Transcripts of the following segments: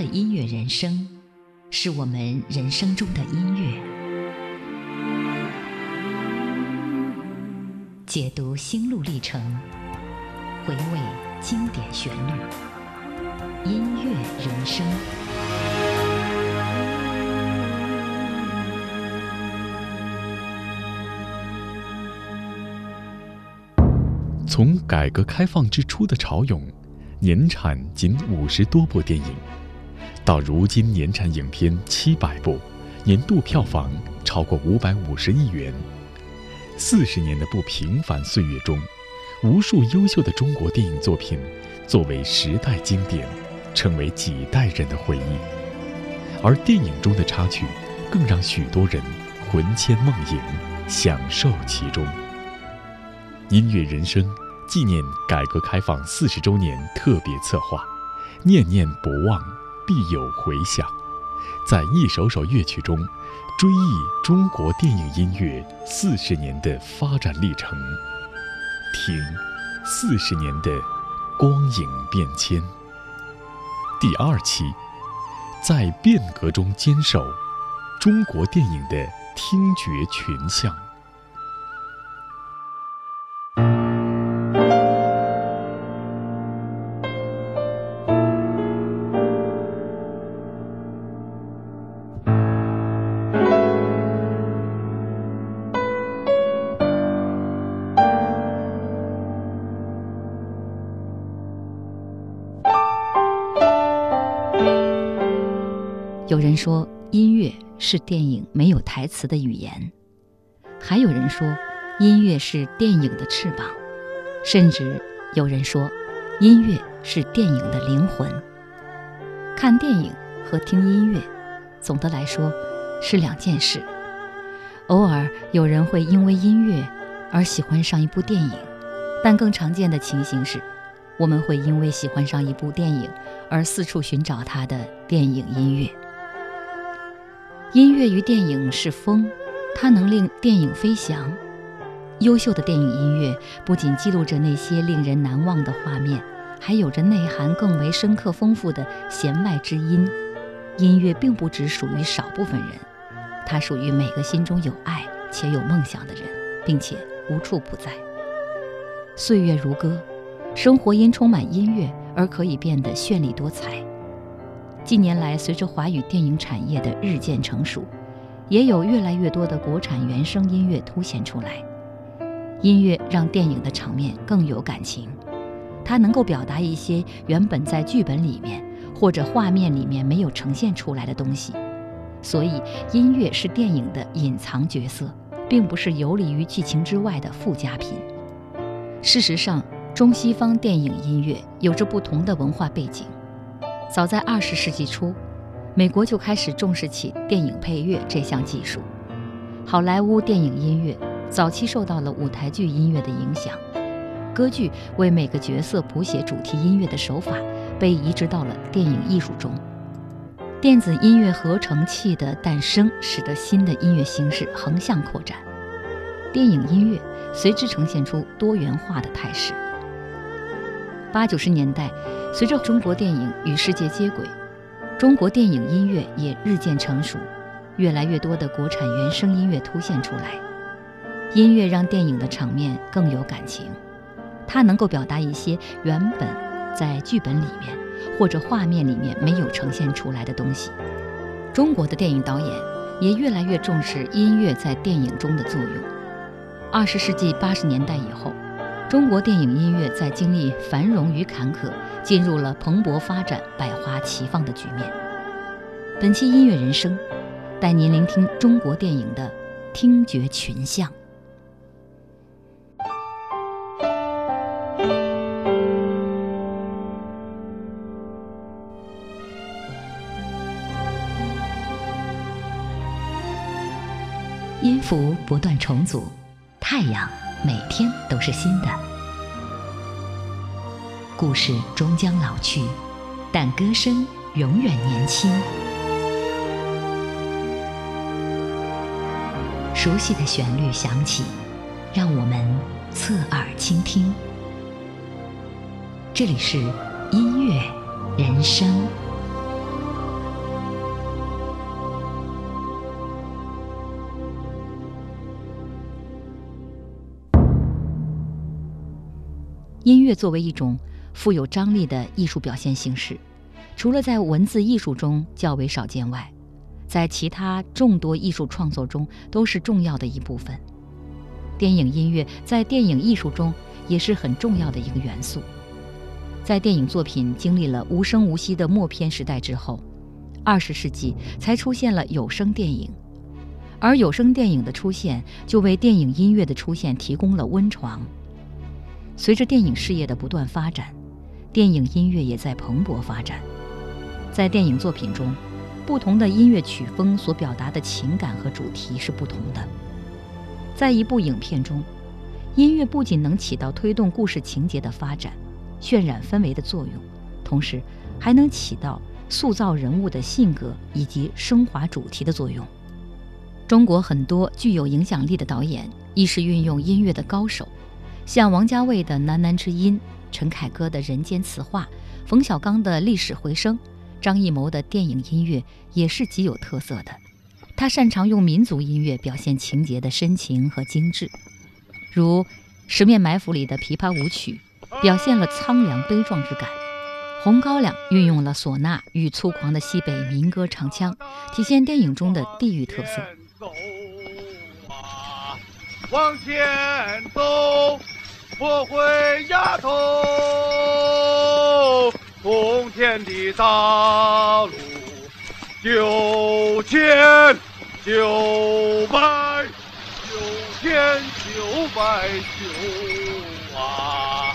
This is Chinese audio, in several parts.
的音乐人生，是我们人生中的音乐。解读心路历程，回味经典旋律，音乐人生。 从改革开放之初的潮涌，年产仅50多部电影，到如今年产影片700部，年度票房超过550亿元。40年的不平凡岁月中，无数优秀的中国电影作品作为时代经典，成为几代人的回忆。而电影中的插曲更让许多人魂牵梦萦，享受其中。音乐人生纪念改革开放40周年特别策划，念念不忘，必有回响。在一首首乐曲中，追忆中国电影音乐40年的发展历程，听40年的光影变迁。第2期，在变革中坚守中国电影的听觉群像。 有人说音乐是电影没有台词的语言，还有人说音乐是电影的翅膀，甚至有人说音乐是电影的灵魂。看电影和听音乐，总的来说是2件事。偶尔有人会因为音乐而喜欢上一部电影，但更常见的情形是，我们会因为喜欢上一部电影而四处寻找它的电影音乐。音乐与电影是风，它能令电影飞翔。优秀的电影音乐不仅记录着那些令人难忘的画面，还有着内涵更为深刻丰富的弦外之音。音乐并不只属于少部分人，它属于每个心中有爱且有梦想的人，并且无处不在。岁月如歌，生活因充满音乐而可以变得绚丽多彩。近年来，随着华语电影产业的日渐成熟，也有越来越多的国产原声音乐凸显出来。音乐让电影的场面更有感情，它能够表达一些原本在剧本里面或者画面里面没有呈现出来的东西。所以音乐是电影的隐藏角色，并不是游离于剧情之外的附加品。事实上，中西方电影音乐有着不同的文化背景。早在20世纪初，美国就开始重视起电影配乐这项技术。好莱坞电影音乐早期受到了舞台剧音乐的影响，歌剧为每个角色谱写主题音乐的手法被移植到了电影艺术中。电子音乐合成器的诞生使得新的音乐形式横向扩展，电影音乐随之呈现出多元化的态势。80、90年代，随着中国电影与世界接轨，中国电影音乐也日渐成熟，越来越多的国产原声音乐凸显出来。音乐让电影的场面更有感情，它能够表达一些原本在剧本里面或者画面里面没有呈现出来的东西。中国的电影导演也越来越重视音乐在电影中的作用。20世纪80年代以后，中国电影音乐在经历繁荣与坎坷，进入了蓬勃发展、百花齐放的局面。本期音乐人生，带您聆听中国电影的听觉群像。音符不断重组，太阳每天都是新的。故事终将老去，但歌声永远年轻。熟悉的旋律响起，让我们侧耳倾听。这里是音乐人生。 音乐作为一种富有张力的艺术表现形式，除了在文字艺术中较为少见外，在其他众多艺术创作中都是重要的一部分。电影音乐在电影艺术中也是很重要的一个元素。在电影作品经历了无声无息的默片时代之后，20世纪才出现了有声电影，而有声电影的出现就为电影音乐的出现提供了温床。随着电影事业的不断发展，电影音乐也在蓬勃发展。在电影作品中，不同的音乐曲风所表达的情感和主题是不同的。在一部影片中，音乐不仅能起到推动故事情节的发展、渲染氛围的作用，同时还能起到塑造人物的性格以及升华主题的作用。中国很多具有影响力的导演亦是运用音乐的高手，像王家卫的《喃喃之音》，陈凯歌的《人间词话》，冯小刚的《历史回声》，张艺谋的电影音乐也是极有特色的。他擅长用民族音乐表现情节的深情和精致，如《十面埋伏》里的琵琶舞曲表现了苍凉悲壮之感，《红高粱》运用了唢呐与粗犷的西北民歌唱腔，体现电影中的地域特色。 往前走，不回丫头，通天的大路9千9百9啊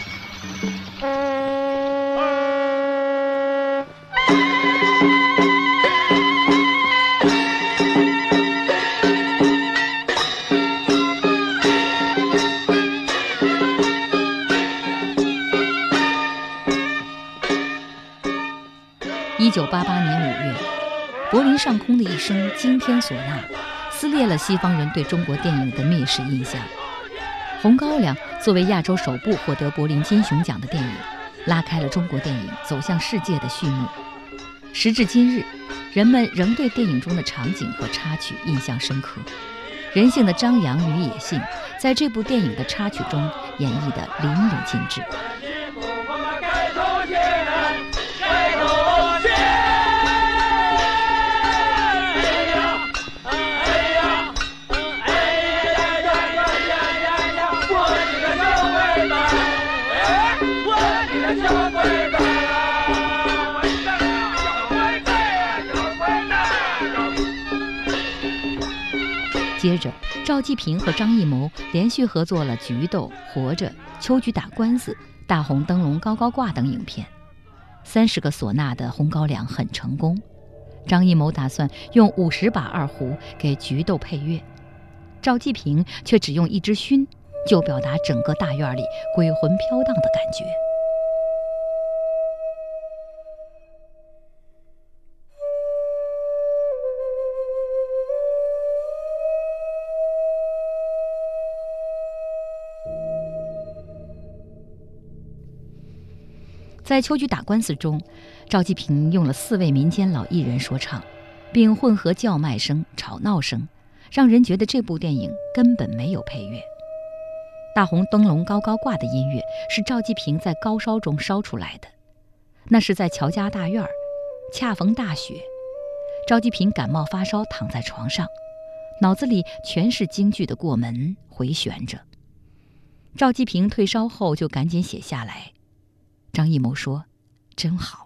1988年5月，柏林上空的一声惊天唢呐撕裂了西方人对中国电影的蔑视印象。《红高粱》作为亚洲首部获得柏林金熊奖的电影，拉开了中国电影走向世界的序幕。时至今日，人们仍对电影中的场景和插曲印象深刻，人性的张扬与野性在这部电影的插曲中演绎得淋漓尽致。接着，赵季平和张艺谋连续合作了《菊豆》《活着》《秋菊打官司》《大红灯笼高高挂》等影片。30个唢呐的《红高粱》很成功。张艺谋打算用50把二胡给《菊豆》配乐，赵季平却只用一支埙，就表达整个大院里鬼魂飘荡的感觉。在《秋菊打官司》中，赵季平用了4位民间老艺人说唱，并混合叫卖声、吵闹声，让人觉得这部电影根本没有配乐。大红灯笼高高挂的音乐是赵季平在高烧中烧出来的，那是在乔家大院，恰逢大雪，赵季平感冒发烧躺在床上，脑子里全是京剧的过门回旋着。赵季平退烧后就赶紧写下来。张艺谋说：“真好。”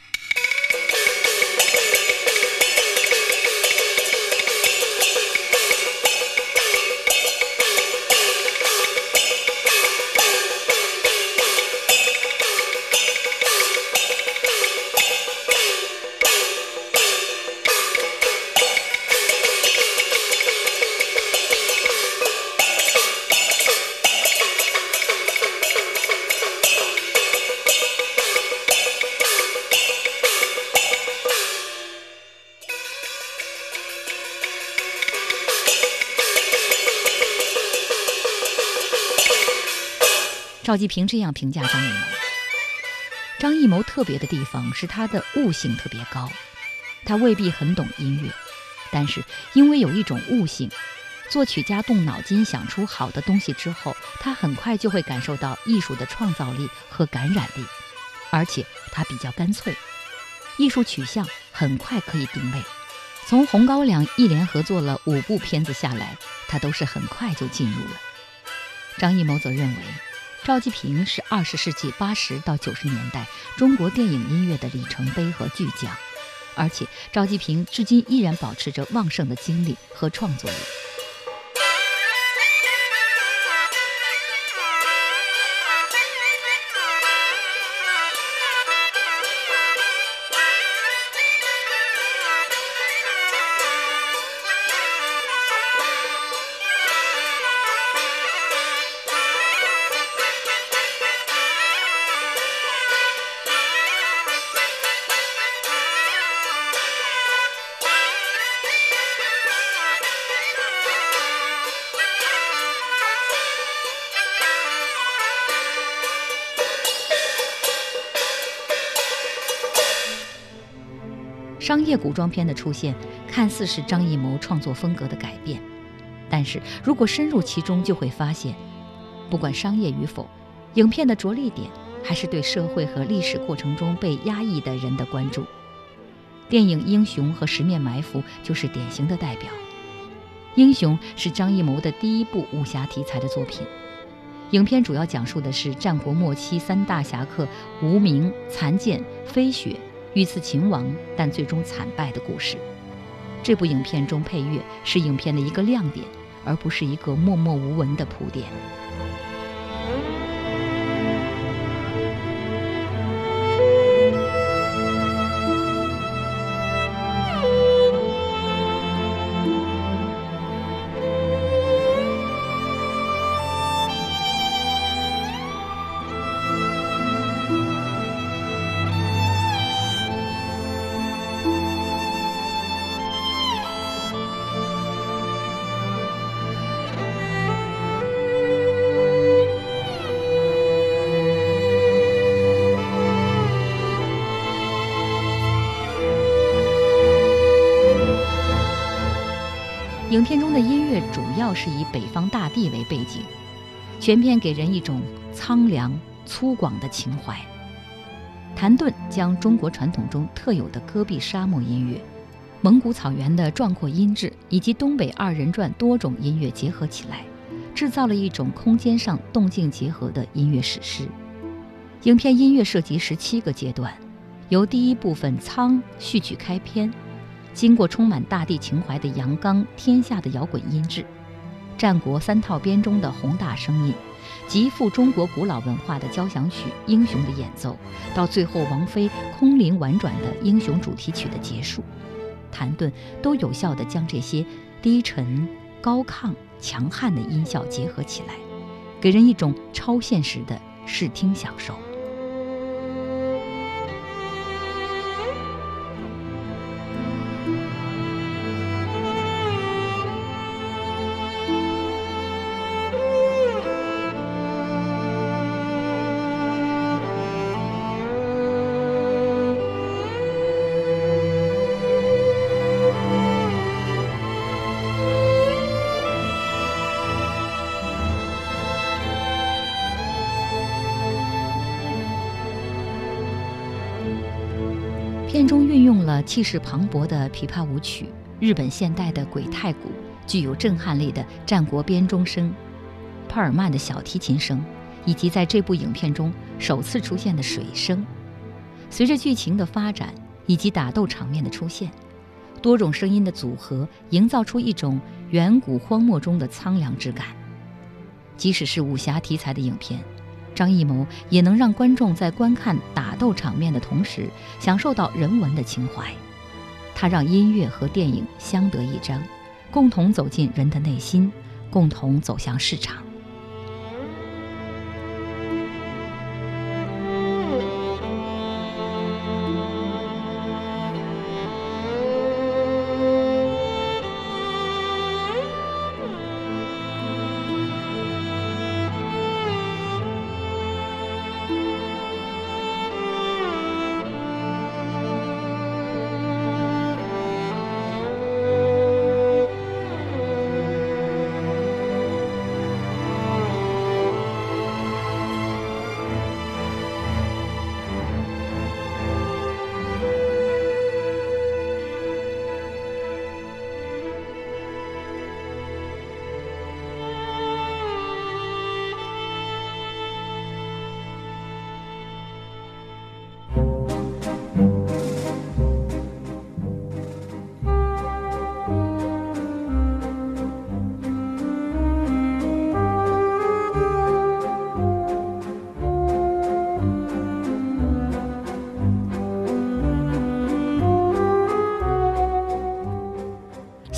赵季平这样评价张艺谋：张艺谋特别的地方是他的悟性特别高，他未必很懂音乐，但是因为有一种悟性，作曲家动脑筋想出好的东西之后， 他很快就会感受到艺术的创造力和感染力，而且他比较干脆，艺术取向很快可以定位。从红高粱一连合作了5部片子下来，他都是很快就进入了。张艺谋则认为，赵季平是20世纪80到90年代中国电影音乐的里程碑和巨匠，而且赵季平至今依然保持着旺盛的精力和创作力。商业古装片的出现，看似是张艺谋创作风格的改变，但是如果深入其中，就会发现，不管商业与否，影片的着力点还是对社会和历史过程中被压抑的人的关注。电影《英雄》和《十面埋伏》就是典型的代表。《英雄》是张艺谋的第1部武侠题材的作品，影片主要讲述的是战国末期3大侠客无名、残剑、飞雪遇刺秦王，但最终惨败的故事。这部影片中配乐是影片的一个亮点，而不是一个默默无闻的铺垫。影片中的音乐主要是以北方大地为背景，全片给人一种苍凉粗犷的情怀。谭盾将中国传统中特有的戈壁沙漠音乐、蒙古草原的壮阔音质以及东北2人转多种音乐结合起来，制造了一种空间上动静结合的音乐史诗。影片音乐涉及17个阶段，由第一部分苍序曲开篇，经过充满大地情怀的阳刚天下的摇滚音质，战国3套编中的宏大声音，极富中国古老文化的交响曲《英雄》的演奏，到最后王菲空灵婉转的《英雄》主题曲的结束，谭盾都有效地将这些低沉、高亢、强悍的音效结合起来，给人一种超现实的视听享受。片中运用了气势磅礴的琵琶舞曲、日本现代的鬼太鼓、具有震撼力的战国编钟声、帕尔曼的小提琴声，以及在这部影片中首次出现的水声。随着剧情的发展以及打斗场面的出现，多种声音的组合营造出一种远古荒漠中的苍凉之感。即使是武侠题材的影片，张艺谋也能让观众在观看打斗场面的同时，享受到人文的情怀。他让音乐和电影相得益彰，共同走进人的内心，共同走向市场。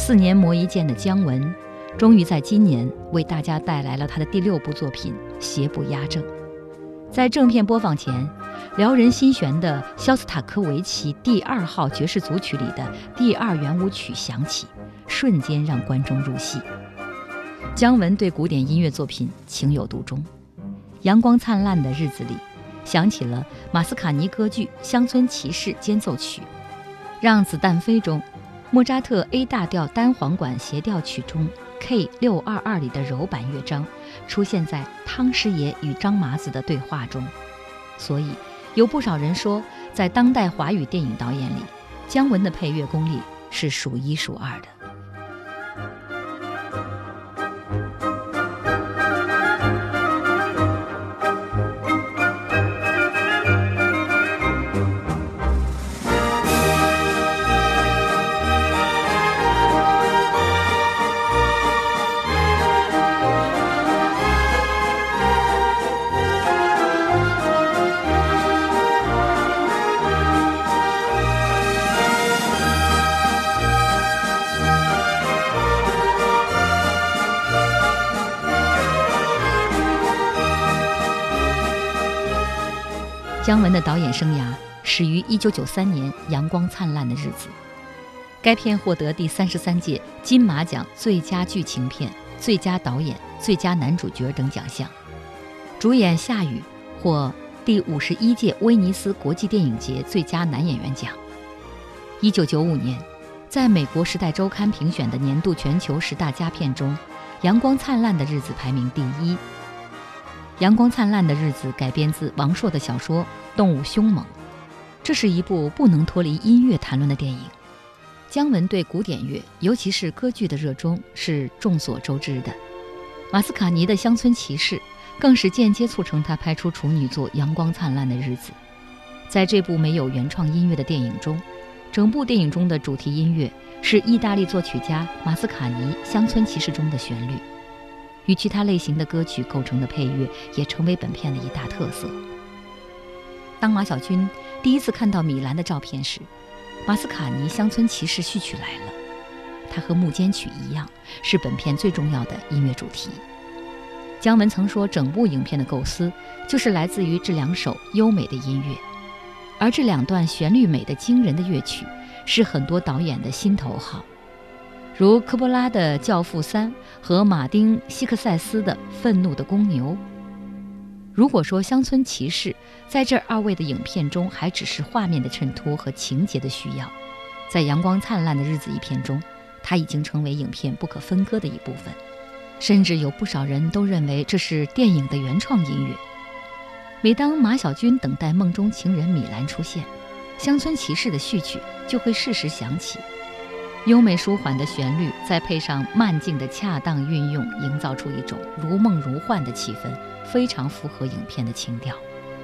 4年磨一剑的姜文，终于在今年为大家带来了他的第6部作品《邪不压正》。在正片播放前，撩人心弦的肖斯塔科维奇第2号爵士组曲里的第2圆舞曲响起，瞬间让观众入戏。姜文对古典音乐作品情有独钟，《阳光灿烂的日子里》响起了马斯卡尼歌剧《乡村骑士》间奏曲，《让子弹飞》中莫扎特 A 大调单簧管协调曲中 K622 里的柔板乐章出现在汤师爷与张麻子的对话中。所以有不少人说，在当代华语电影导演里，姜文的配乐功力是数1数2的。姜文的导演生涯始于1993年《阳光灿烂的日子》，该片获得第33届金马奖最佳剧情片、最佳导演、最佳男主角等奖项。主演夏雨获第51届威尼斯国际电影节最佳男演员奖。1995年，在美国《时代周刊》评选的年度全球10大佳片中，《阳光灿烂的日子》排名第1。《阳光灿烂的日子》改编自王朔的小说《动物凶猛》，这是一部不能脱离音乐谈论的电影。姜文对古典乐，尤其是歌剧的热衷是众所周知的。马斯卡尼的《乡村骑士》更是间接促成他拍出处女作《阳光灿烂的日子》。在这部没有原创音乐的电影中，整部电影中的主题音乐是意大利作曲家马斯卡尼《乡村骑士》中的旋律。与其他类型的歌曲构成的配乐也成为本片的一大特色。当马小军第一次看到米兰的照片时，马斯卡尼《乡村骑士》序曲来了，它和幕间曲一样，是本片最重要的音乐主题。姜文曾说，整部影片的构思就是来自于这2首优美的音乐，而这2段旋律美得惊人的乐曲是很多导演的心头好，如科波拉的《教父3》和马丁·西克塞斯的《愤怒的公牛》。如果说《乡村骑士》在这2位的影片中还只是画面的衬托和情节的需要，在《阳光灿烂的日子》一片中，它已经成为影片不可分割的一部分，甚至有不少人都认为这是电影的原创音乐。每当马小军等待梦中情人米兰出现，《乡村骑士》的序曲就会适时响起。优美舒缓的旋律再配上慢镜的恰当运用，营造出一种如梦如幻的气氛，非常符合影片的情调。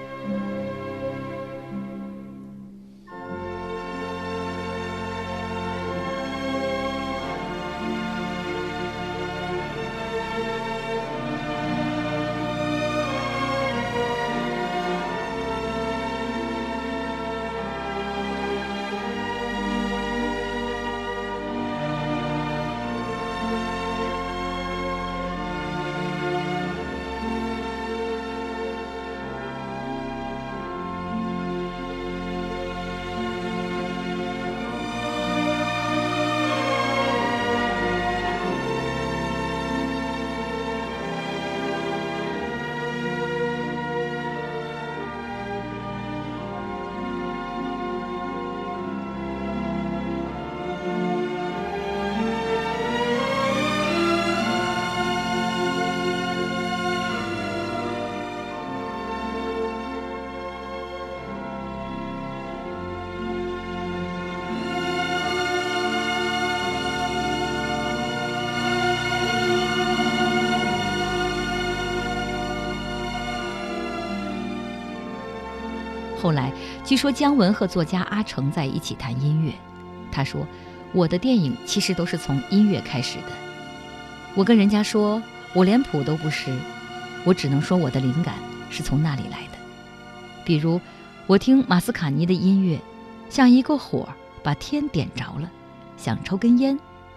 后来据说姜文和作家阿城在一起谈音乐，他说，我的电影其实都是从音乐开始的，我跟人家说我连谱都不识，我只能说我的灵感是从那里来的。比如我听马斯卡尼的音乐，像一个火把天点着了，想抽根烟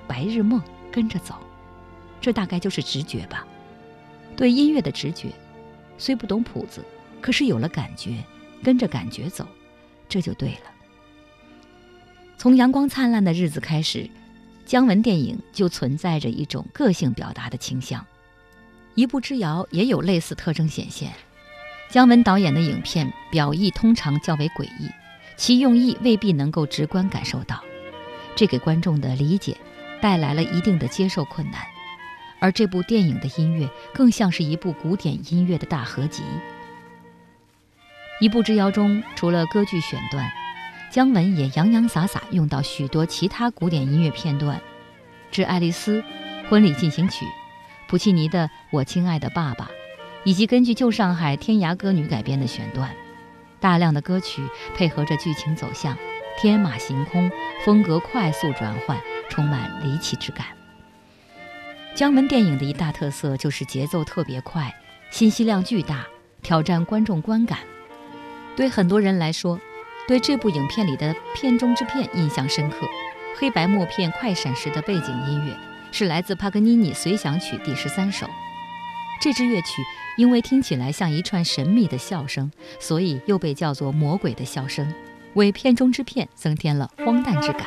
白日梦跟着走，这大概就是直觉吧。对音乐的直觉，虽不懂谱子，可是有了感觉，跟着感觉走，这就对了。从阳光灿烂的日子开始，姜文电影就存在着一种个性表达的倾向。一步之遥也有类似特征显现。姜文导演的影片表意通常较为诡异，其用意未必能够直观感受到，这给观众的理解带来了一定的接受困难。而这部电影的音乐更像是一部古典音乐的大合集。一步之遥中，除了歌剧选段，姜文也洋洋洒洒用到许多其他古典音乐片段，致爱丽丝、婚礼进行曲、普契尼的《我亲爱的爸爸》，以及根据旧上海天涯歌女改编的选段。大量的歌曲配合着剧情走向，天马行空，风格快速转换，充满离奇之感。姜文电影的一大特色就是节奏特别快，信息量巨大，挑战观众观感。对很多人来说，对这部影片里的片中之片印象深刻。黑白默片快闪时的背景音乐是来自帕格尼尼随想曲第13首。这支乐曲因为听起来像一串神秘的笑声，所以又被叫做魔鬼的笑声，为片中之片增添了荒诞之感。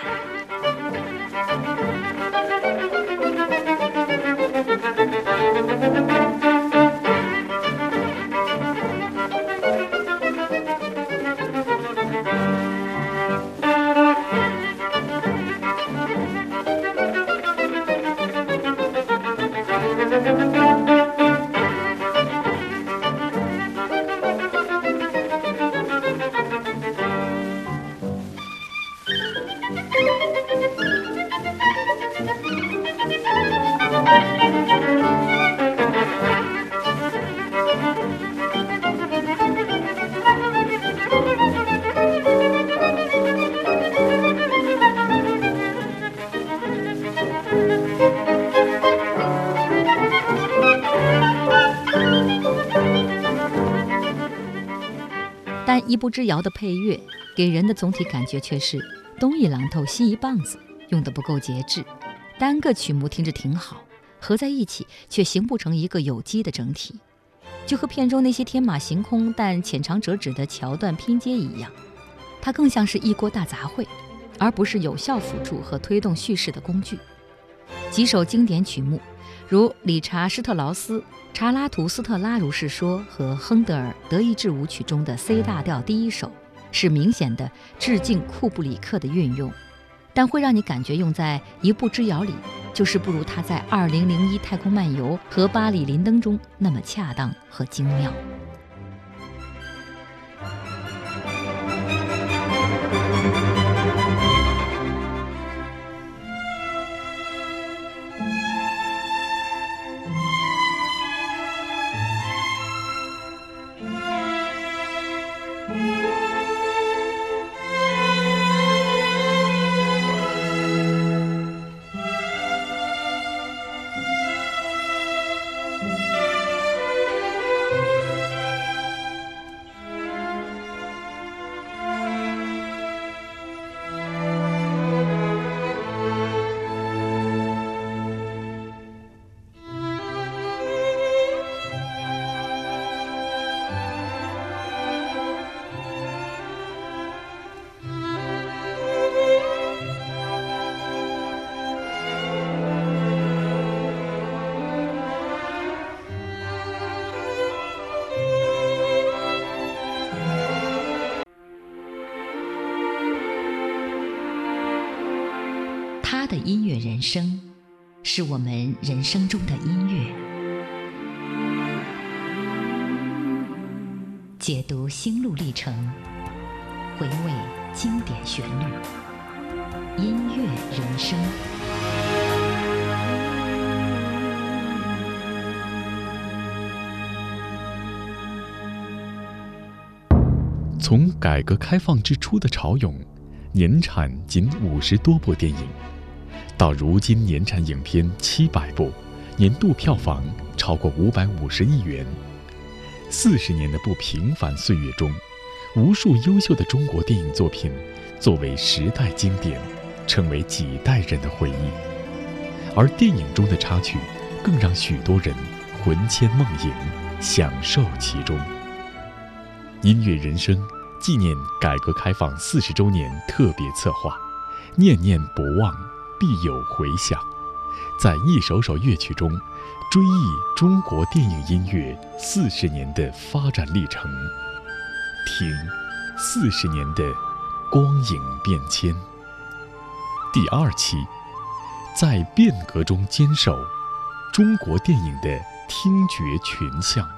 但一步之遥的配乐给人的总体感觉却是东一榔头西一棒子，用得不够节制。单个曲目听着挺好，合在一起却形不成一个有机的整体，就和片中那些天马行空但浅尝辄止的桥段拼接一样。它更像是一锅大杂烩，而不是有效辅助和推动叙事的工具。几首经典曲目，如理查施特劳斯《查拉图斯特拉如是说》和亨德尔《德意志舞曲》中的 C 大调第1首，是明显的致敬库布里克的运用，但会让你感觉用在一步之遥里，就是不如他在2001太空漫游和巴黎林登中那么恰当和精妙。他的音乐人生是我们人生中的音乐，解读心路历程，回味经典旋律，音乐人生。 从改革开放之初的潮涌，年产仅50多部电影，到如今年产影片700部，年度票房超过550亿元。40年的不平凡岁月中，无数优秀的中国电影作品作为时代经典，成为几代人的回忆。 而电影中的插曲更让许多人魂牵梦萦，享受其中。音乐人生纪念改革开放40周年特别策划，念念不忘，必有回响。在一首首乐曲中，追忆中国电影音乐40年的发展历程，听40年的光影变迁。第2期，在变革中坚守中国电影的听觉群像。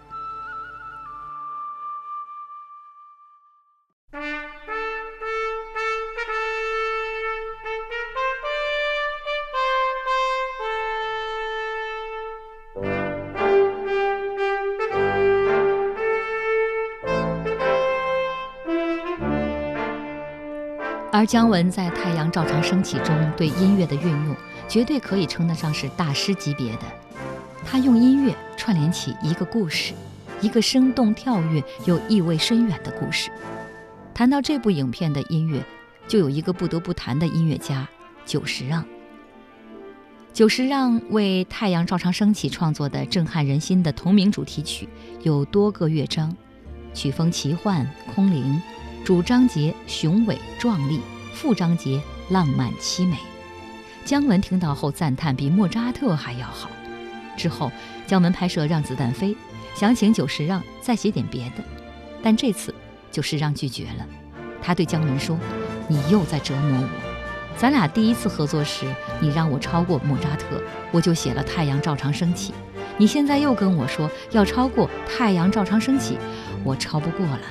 而姜文在《太阳照常升起》中对音乐的运用，绝对可以称得上是大师级别的。他用音乐串联起一个故事，一个生动跳跃又意味深远的故事。谈到这部影片的音乐，就有一个不得不谈的音乐家——久石让。久石让为《太阳照常升起》创作的震撼人心的同名主题曲有多个乐章，曲风奇幻空灵，主章节雄伟壮丽，副章节浪漫凄美。姜文听到后赞叹比莫扎特还要好。之后姜文拍摄《让子弹飞》，想请久石让再写点别的，但这次久石让拒绝了。他对姜文说：“你又在折磨我，咱俩第一次合作时，你让我超过莫扎特，我就写了《太阳照常升起》，你现在又跟我说要超过《太阳照常升起》，我超不过了。”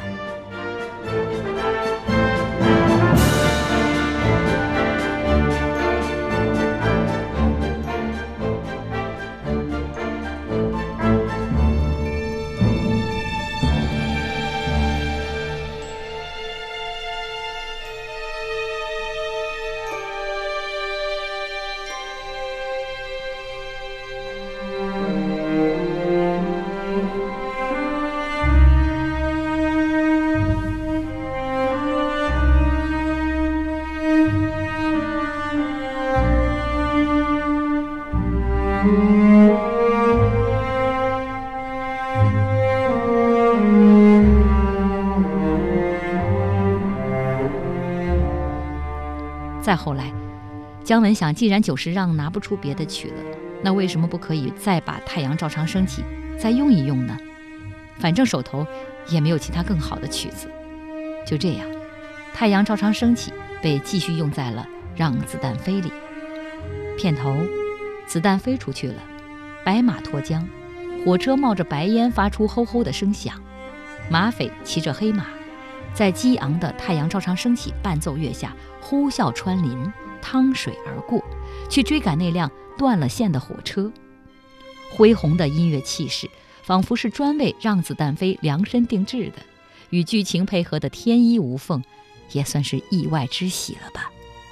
再后来，姜文想，既然久石让拿不出别的曲了，那为什么不可以再把《太阳照常升起》再用一用呢？反正手头也没有其他更好的曲子。就这样，《太阳照常升起》被继续用在了《让子弹飞》里。片头，子弹飞出去了，白马脱缰，火车冒着白烟发出吼吼的声响，马匪骑着黑马，在激昂的《太阳照常升起》伴奏乐下呼啸穿林，趟水而过，去追赶那辆断了线的火车。恢宏的音乐气势，仿佛是专为《让子弹飞》量身定制的，与剧情配合的天衣无缝，也算是意外之喜了吧。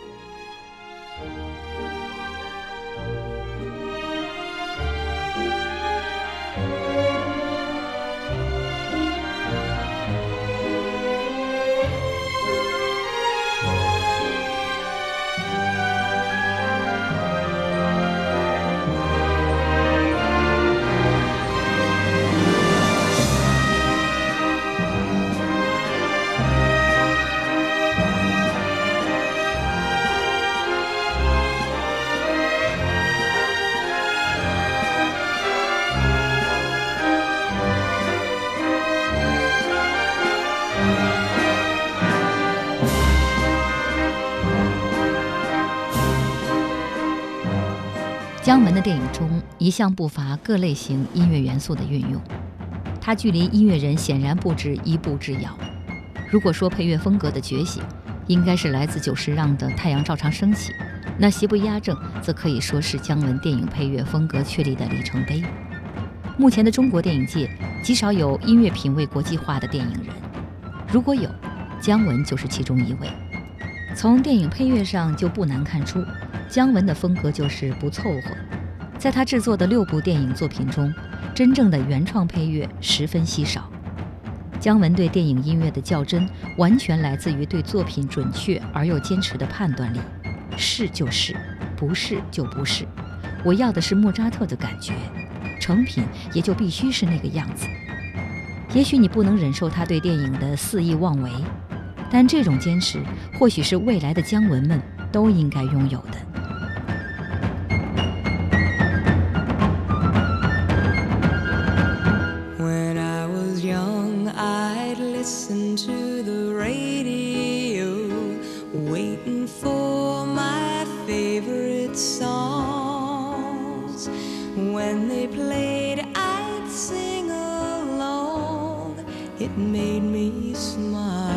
姜文的电影中一向不乏各类型音乐元素的运用，他距离音乐人显然不止一步之遥。如果说配乐风格的觉醒应该是来自久石让的《太阳照常升起》，那邪不压正则可以说是姜文电影配乐风格确立的里程碑。目前的中国电影界极少有音乐品味国际化的电影人，如果有，姜文就是其中一位。从电影配乐上就不难看出，姜文的风格就是不凑合。在他制作的6部电影作品中，真正的原创配乐十分稀少。姜文对电影音乐的较真，完全来自于对作品准确而又坚持的判断力，是就是， 不是就不是，我要的是莫扎特的感觉，成品也就必须是那个样子。也许你不能忍受他对电影的肆意妄为，但这种坚持或许是未来的姜文们都应该拥有的。 When I was young, I'd listen to the radio, waiting for my favorite songs. When they played, I'd sing along. It made me smile.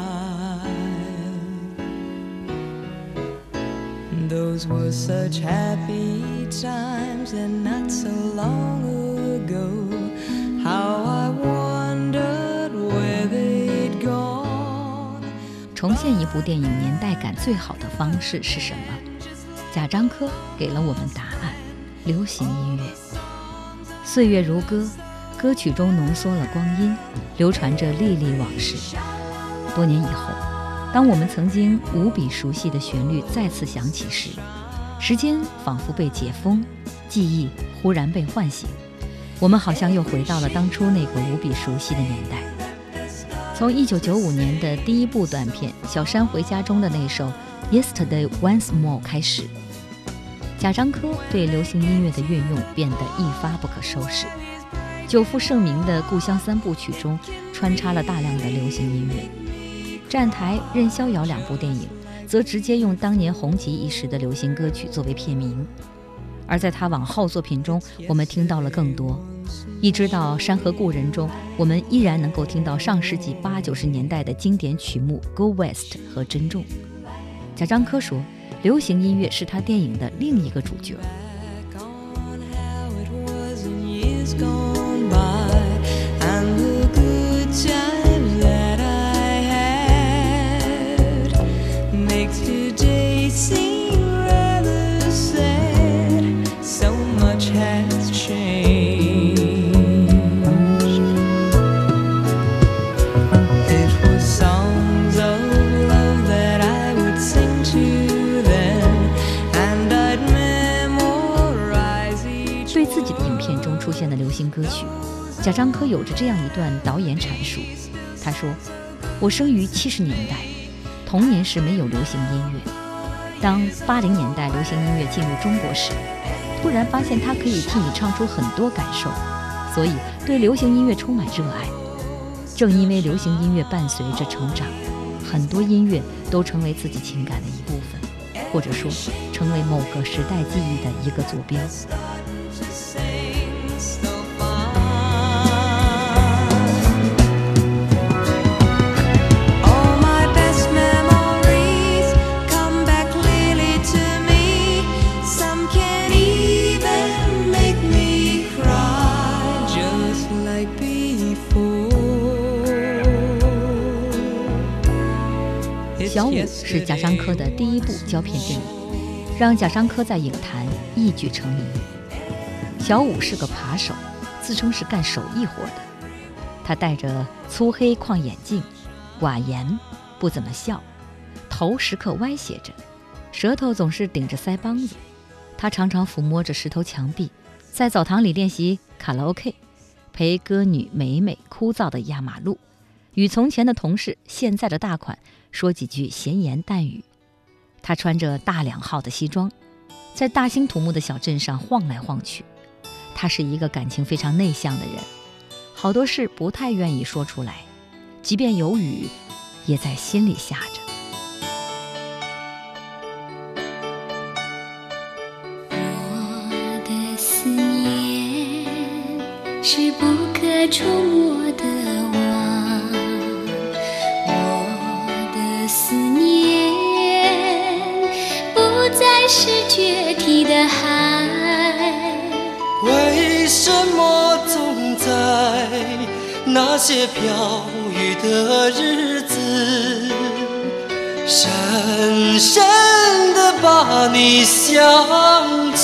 Those were such happy times, and not so long ago, how I wondered where they'd gone. 重现一部电影年代感最好的方式是什么？贾樟柯给了我们答案：流行音乐。岁月如歌，歌曲中浓缩了光阴，流传着历历往事。多年以后，当我们曾经无比熟悉的旋律再次响起时，时间仿佛被解封，记忆忽然被唤醒，我们好像又回到了当初那个无比熟悉的年代。从1995年的第一部短片《小山回家》中的那首 Yesterday Once More 开始，贾樟柯对流行音乐的运用变得一发不可收拾。久负盛名的《故乡三部曲》中穿插了大量的流行音乐，《站台》《任逍遥》2部电影则直接用当年红极一时的流行歌曲作为片名。而在他往后作品中，我们听到了更多，一直到《山河故人》中，我们依然能够听到上世纪80、90年代的经典曲目《Go West》和《珍重》。贾樟柯说，流行音乐是他电影的另一个主角。对自己的影片中出现的流行歌曲，贾樟柯有着这样一段导演阐述。他说，我生于70年代，童年时没有流行音乐，当80年代流行音乐进入中国时，突然发现它可以替你唱出很多感受，所以对流行音乐充满热爱。正因为流行音乐伴随着成长，很多音乐都成为自己情感的一部分，或者说成为某个时代记忆的一个坐标。小五是贾樟柯的第一部胶片电影，让贾樟柯在影坛一举成名。小五是个扒手，自称是干手艺活的。他戴着粗黑框眼镜，寡言，不怎么笑，头时刻歪斜着，舌头总是顶着腮帮子。他常常抚摸着石头墙壁，在澡堂里练习卡拉 OK， 陪歌女美美枯燥的压马路，与从前的同事现在的大款说几句闲言淡语。他穿着大2号的西装，在大兴土木的小镇上晃来晃去。他是一个感情非常内向的人，好多事不太愿意说出来，即便有雨也在心里下着。 我的思念是不可触摸的网，我的思念不再是决堤的海。 为什么总在那些飘雨的日子，深深地把你想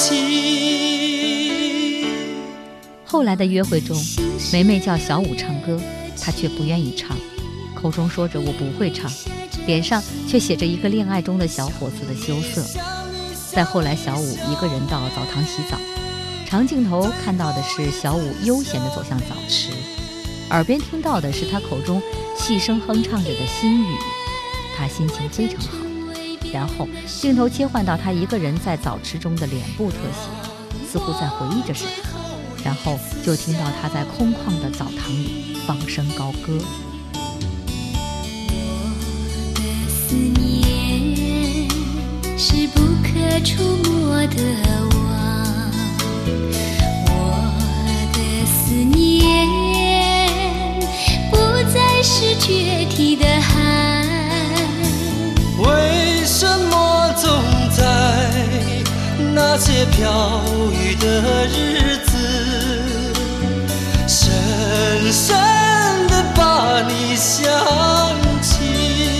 起？ 后来的约会中，梅梅叫小五唱歌，他却不愿意唱，口中说着我不会唱，脸上却写着一个恋爱中的小伙子的羞涩。 再后来，小武一个人到澡堂洗澡，长镜头看到的是小武悠闲地走向澡池，耳边听到的是他口中细声哼唱着的心语，他心情非常好。然后镜头切换到他一个人在澡池中的脸部特写，似乎在回忆着什么，然后就听到他在空旷的澡堂里放声高歌。 我的思念是不可触摸的网，我的思念不再是决堤的海， 为什么总在那些飘雨的日子，深深地把你想起？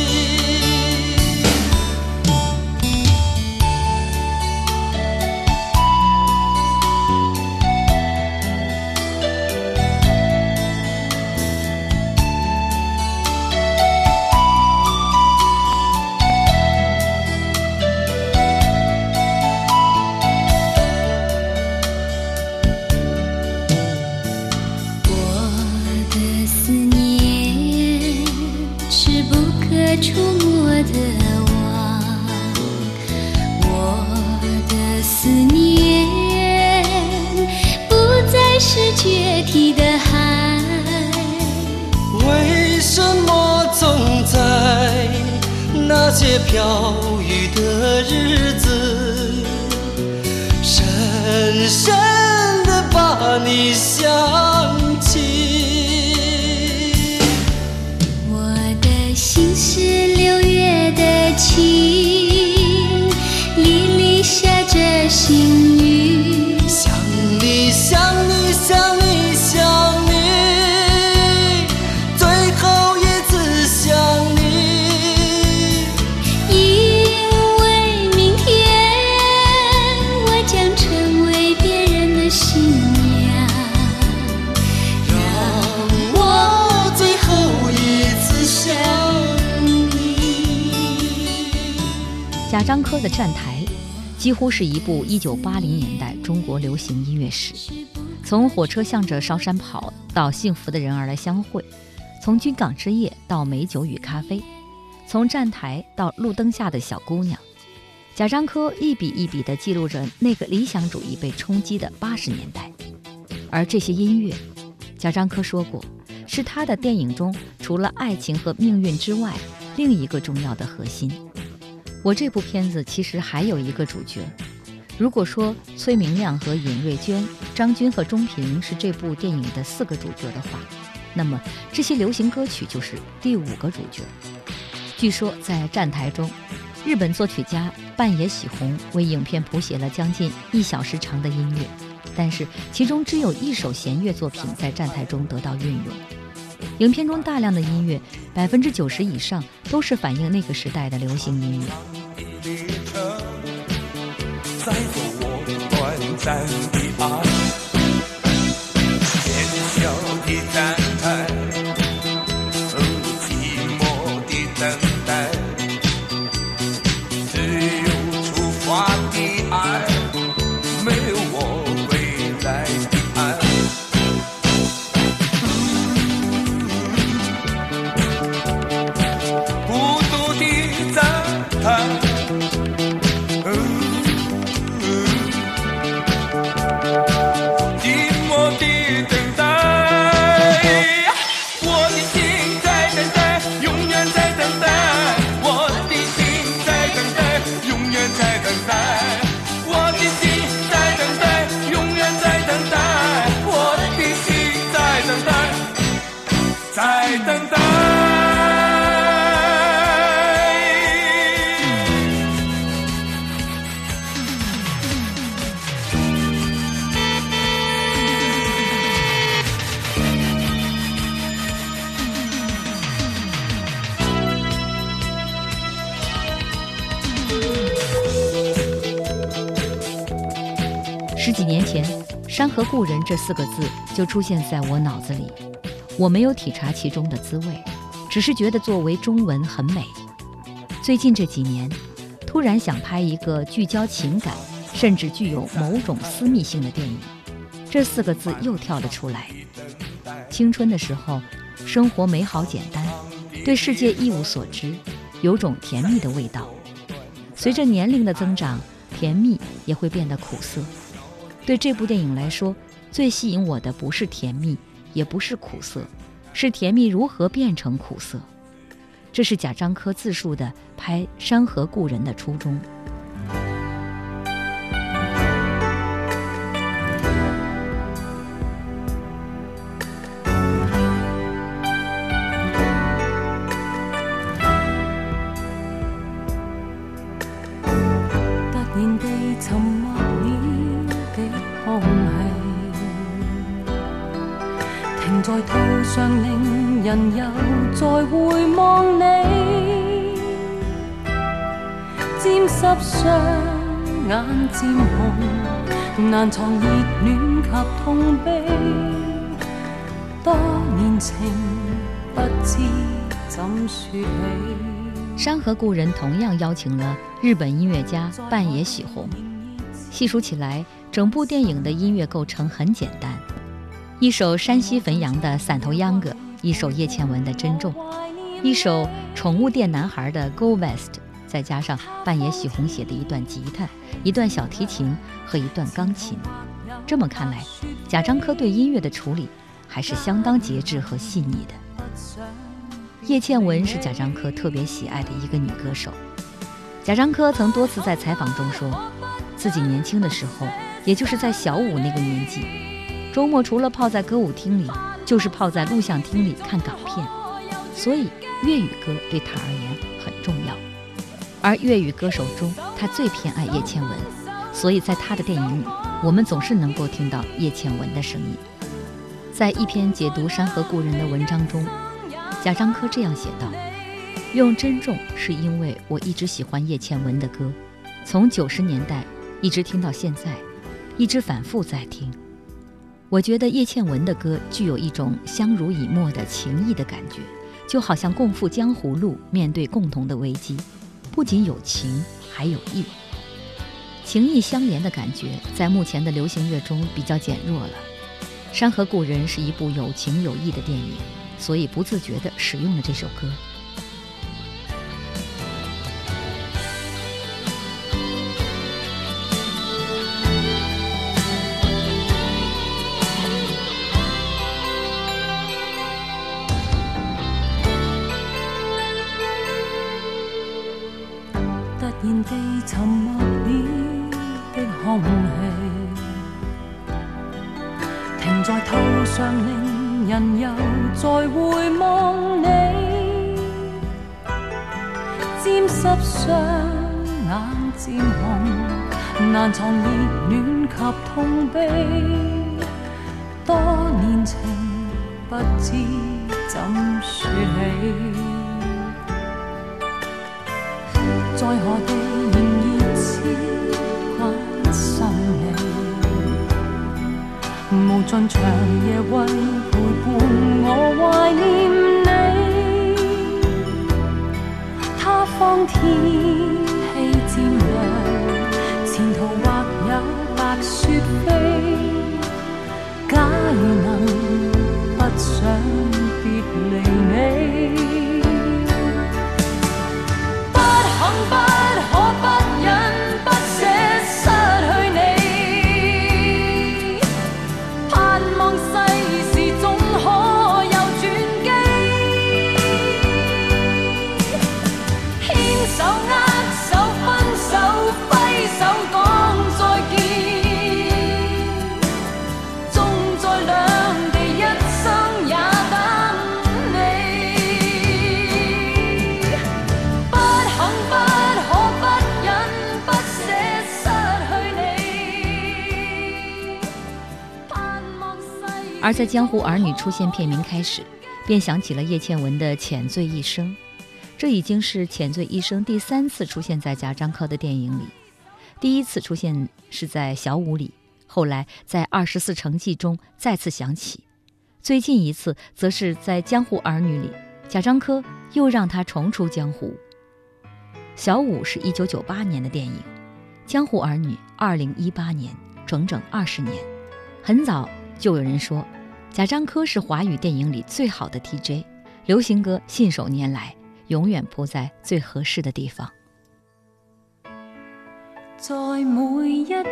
触摸的网，我的思念不再是决堤的海， 为什么总在那些飘雨的日子，深深地把你想起？ 心是6月的晴，沥沥下着心雨， 想你想你想你想你，最后一次想你， 因为明天我将成为别人的新娘， 让我最后一次想。 贾樟柯的《站台》几乎是一部1980年代中国流行音乐史，从火车向着烧山跑到幸福的人儿来相会，从军港之夜到美酒与咖啡，从站台到路灯下的小姑娘，贾樟柯一笔一笔地记录着那个理想主义被冲击的80年代。而这些音乐，贾樟柯说过，是他的电影中除了爱情和命运之外另一个重要的核心。我这部片子其实还有一个主角，如果说崔明亮和尹瑞娟、张军和钟平是这部电影的4个主角的话，那么这些流行歌曲就是第5个主角。据说在站台中，日本作曲家半野喜弘为影片谱写了将近1小时长的音乐，但是其中只有1首弦乐作品在站台中得到运用。影片中大量的音乐，90%以上都是反映那个时代的流行音乐。 载着我短暂的爱，喧嚣的站台，寂寞的等待，只有出发的爱，没有我未来的爱。孤独的站台。在等待。 10几年前，山河故人这4个字就出现在我脑子里。我没有体察其中的滋味，只是觉得作为中文很美。最近这几年， 突然想拍一个聚焦情感，甚至具有某种私密性的电影。这4个字又跳了出来。青春的时候，生活美好简单，对世界一无所知，有种甜蜜的味道。随着年龄的增长，甜蜜也会变得苦涩。对这部电影来说，最吸引我的不是甜蜜，也不是苦涩，是甜蜜如何变成苦涩。这是贾樟柯自述的拍《山河故人》的初衷。 突然地沉默了的空气，停在途上，令人又再回望你。沾湿双眼渐红，难藏热戀及痛悲。多年情不知怎說起。 山河故人同样邀请了日本音乐家半野喜弘。细数起来，整部电影的音乐构成很简单，一首山西汾阳的散头秧歌，一首叶倩文的珍重，一首宠物店男孩的 Go West， 再加上半野喜弘写的一段吉他、一段小提琴和一段钢琴。这么看来，贾樟柯对音乐的处理还是相当节制和细腻的。叶倩文是贾樟柯特别喜爱的一个女歌手。贾樟柯曾多次在采访中说，自己年轻的时候，也就是在小5那个年纪，周末除了泡在歌舞厅里，就是泡在录像厅里看港片，所以粤语歌对他而言很重要。而粤语歌手中，他最偏爱叶倩文，所以在他的电影里，我们总是能够听到叶倩文的声音。在一篇解读《山河故人》的文章中，贾樟柯这样写道：用珍重是因为我一直喜欢叶倩文的歌，从90年代一直听到现在，一直反复在听。我觉得叶倩文的歌具有一种相濡以沫的情谊的感觉，就好像共赴江湖路，面对共同的危机，不仅有情还有义。情义相连的感觉在目前的流行乐中比较减弱了。《山河故人》是一部有情有义的电影，所以不自觉地使用了这首歌。 突然地沉默了的空氣，停在途上，令人又再回望你。沾濕雙眼漸紅，難藏熱戀及痛悲。多年情不知怎說起。在何地仍熱切關心你，無盡長夜為陪伴我懷念你。他方天氣漸涼，前途或有白雪飛。假如能不想別離你，不可不忍不捨失去你，盼望世事總可有轉機，牽手握手分手揮手講再見，縱在兩地一生也等你，不肯不而在《江湖儿女》出现片名开始，便想起了叶倩文的《浅醉一生》，这已经是《浅醉一生》第3次出现在贾樟柯的电影里。第一次出现是在小5里，后来在《24城记》中再次响起，最近一次则是在《江湖儿女》里，贾樟柯又让他重出江湖。 小五是1998年的电影，江湖儿女2018年，整整20年。很早就有人说，贾樟柯是华语电影里最好的 TJ， 流行歌信手拈来，永远铺在最合适的地方。 在每一天，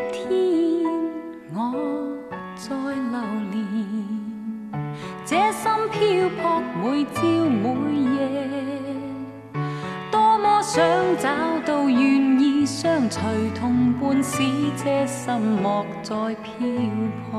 我在流連，這心漂泊每朝每夜，多麼想找到願意相隨同伴，使這心莫再漂泊。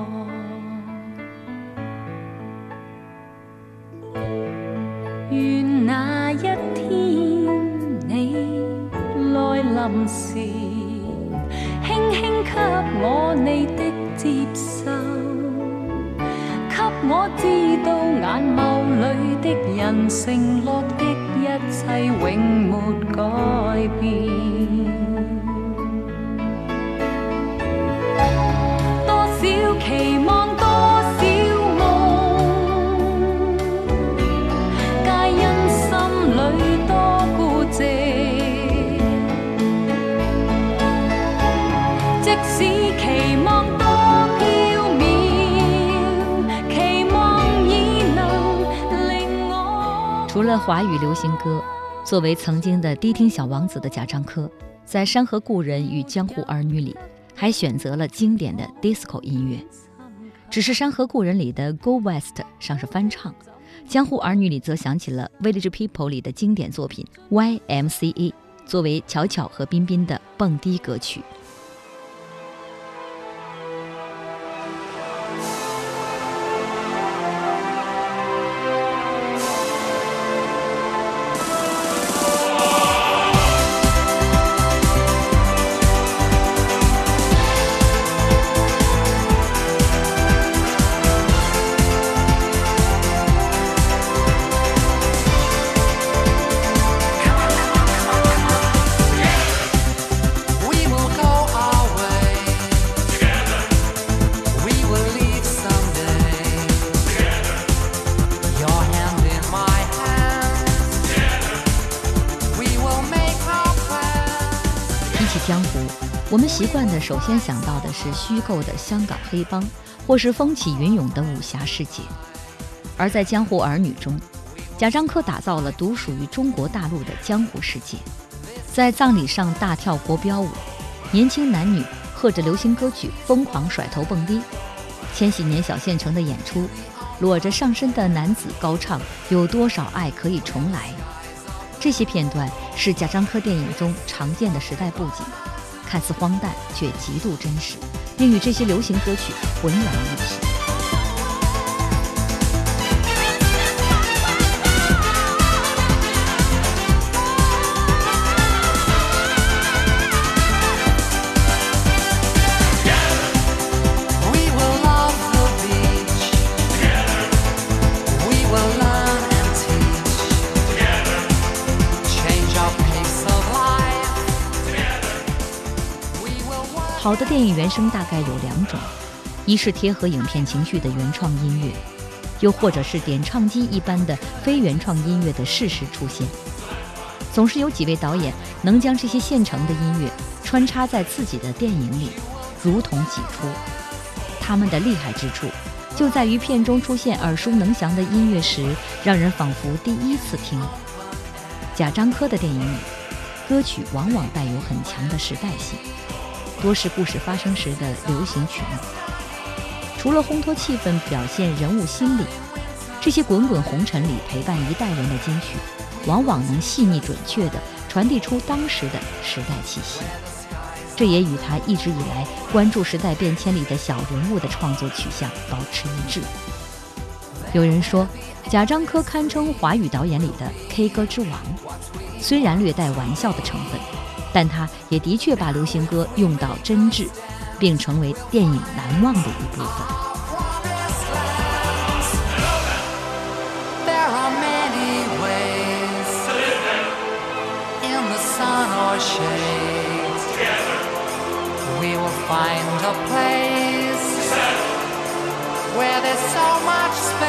願那一天你來臨時，輕輕給我你的接受，給我知道眼眸裏的人承諾的一切永沒改變。多少期望，多少夢，皆因心裏多孤寂。即使期望多縹緲，期望已能令我。 除了华语流行歌，作为曾经的低听小王子的贾樟柯，在《山河故人》与《江湖儿女》里，还选择了经典的 disco 音乐。只是《山河故人》里的 Go West 尚是翻唱，《江湖儿女》里则想起了 Village People 里的经典作品 YMCA， 作为巧巧和彬彬的蹦迪歌曲。江湖，我们习惯的首先想到的是虚构的香港黑帮，或是风起云涌的武侠世界。而在《江湖儿女》中，贾樟柯打造了独属于中国大陆的江湖世界，在葬礼上大跳国标舞，年轻男女和着流行歌曲疯狂甩头蹦迪，千禧年小县城的演出，裸着上身的男子高唱有多少爱可以重来。这些片段是贾樟柯电影中常见的时代布景，看似荒诞却极度真实，并与这些流行歌曲浑然一体。好的电影原声大概有两种，一是贴合影片情绪的原创音乐，又或者是点唱机一般的非原创音乐的适时出现。总是有几位导演能将这些现成的音乐穿插在自己的电影里，如同己出。他们的厉害之处就在于片中出现耳熟能详的音乐时，让人仿佛第一次听。贾樟柯的电影里，歌曲往往带有很强的时代性，多是故事发生时的流行曲目。除了烘托气氛、表现人物心理，这些滚滚红尘里陪伴一代人的金曲，往往能细腻准确地传递出当时的时代气息。这也与他一直以来关注时代变迁里的小人物的创作取向保持一致。有人说，贾樟柯堪称华语导演里的 K 歌之王，虽然略带玩笑的成分，但他也的确把流行歌用到真挚，并成为电影难忘的一部分。 There are many ways in the sun or shade. We will find a place where there's so much space.